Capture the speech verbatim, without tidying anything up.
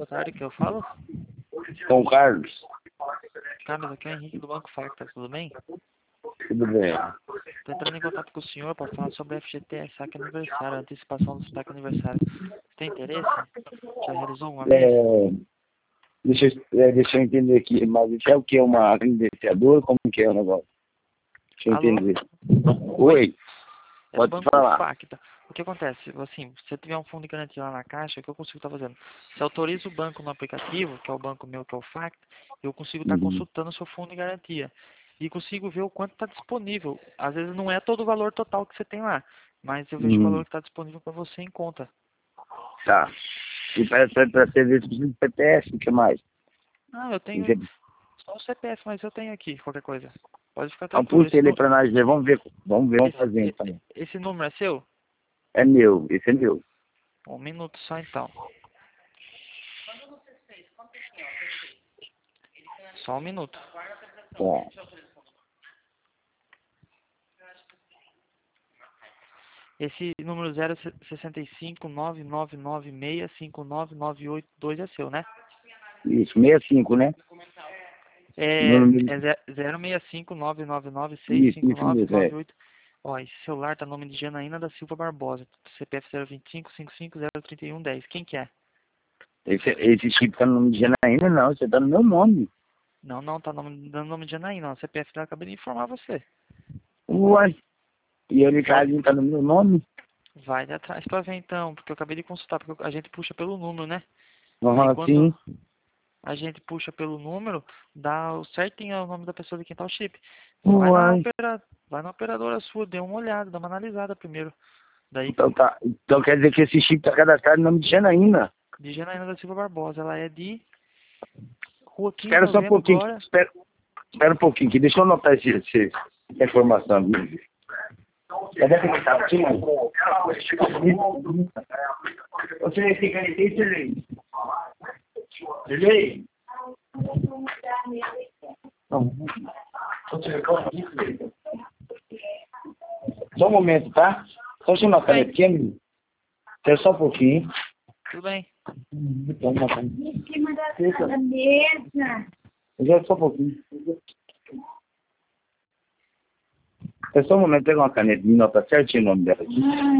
tarde, que eu falo? Com o Carlos. Carlos, aqui é o Henrique do Banco Facta, tudo bem? Tudo bem. Estou entrando em contato com o senhor para falar sobre a F G T S, saque aniversário, antecipação do saque aniversário. Você tem interesse? Já realizou uma vez? É, deixa, eu- é, deixa eu entender aqui, mas isso é o que? Uma credenciadora? Como que é o negócio? Deixa eu Alô? entender. Oi, É do pode Banco falar. Facta. O que acontece? Assim, se você tiver um fundo de garantia lá na caixa, o que eu consigo estar fazendo? Você autoriza o banco no aplicativo, que é o banco meu, que é o Facta, eu consigo estar Uhum. consultando o seu fundo de garantia. E consigo ver o quanto está disponível. Às vezes não é todo o valor total que você tem lá, mas eu vejo o valor Uhum. que está disponível para você em conta. Tá. E para serviço de P T S, o que mais? Ah, eu tenho Você- só o C P F, mas eu tenho aqui qualquer coisa. Pode ficar Então tranquilo. puxa Esse, ele nu- para nós ver, vamos ver, vamos ver, vamos esse, fazer e- então. esse número é seu? É meu, esse é meu. Um minuto só então. Só um minuto. Tá. Esse número zero sessenta e cinco nove nove nove seis cinco nove nove oito dois é seu, né? Isso, sessenta e cinco, né? É, Número- é ze- zero seis cinco nove nove nove seis Isso, cinco isso nove mesmo, nove é. oito. Ó, esse celular tá nome de Janaína da Silva Barbosa. C P F zero vinte e cinco cinquenta e cinco zero trinta e um dez. Quem que é? Esse, esse chip tá no nome de Janaína, não, você tá no meu nome. Não, não, tá nome, dando nome de Janaína. Não. C P F dela, acabei de informar você. Uai, e ele tá, Pode, ali, tá no meu nome? vai de atrás pra ver então, porque eu acabei de consultar, porque a gente puxa pelo número, né? Aí Aham, quando sim. a gente puxa pelo número, dá o certinho o nome da pessoa de quem tá o chip. Vai na, Uai. opera, vai na operadora sua, dê uma olhada, dá uma analisada primeiro. Daí, Então tá. Então quer dizer que esse chip tá cadastrado no nome de Janaína. de Janaína da Silva Barbosa, ela é de Rua quinze de Espera só um Novembro, pouquinho. Glória. Espera, espera um pouquinho, que deixa eu anotar esse, esse, essa informação. Cadê que tá aqui, mano? Você tem caneta aí, Silei? Silei? Não. Só um momento, tá? Só deixa eu anotar Bem, aqui, amigo. Espera só um pouquinho. tudo bem. Então, anotar. Em cima da, da mesa. Já só um pouquinho. É só um momento, pega uma caneta e nota certinho o nome dela aqui.